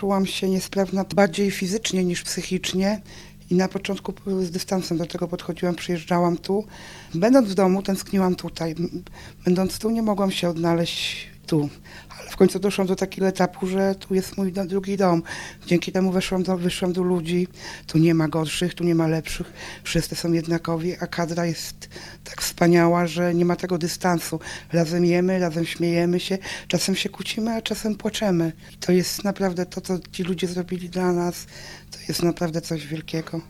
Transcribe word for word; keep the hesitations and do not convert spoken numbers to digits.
czułam się niesprawna bardziej fizycznie niż psychicznie. I na początku z dystansem do tego podchodziłam, przyjeżdżałam tu. Będąc w domu, tęskniłam tutaj. Będąc tu, nie mogłam się odnaleźć tu. Ale w końcu doszłam do takiego etapu, że tu jest mój do, drugi dom. Dzięki temu weszłam do, wyszłam do ludzi. Tu nie ma gorszych, tu nie ma lepszych. Wszyscy są jednakowi, a kadra jest tak wspaniała, że nie ma tego dystansu. Razem jemy, razem śmiejemy się. Czasem się kłócimy, a czasem płaczemy. I to jest naprawdę to, co ci ludzie zrobili dla nas. To jest naprawdę coś wielkiego.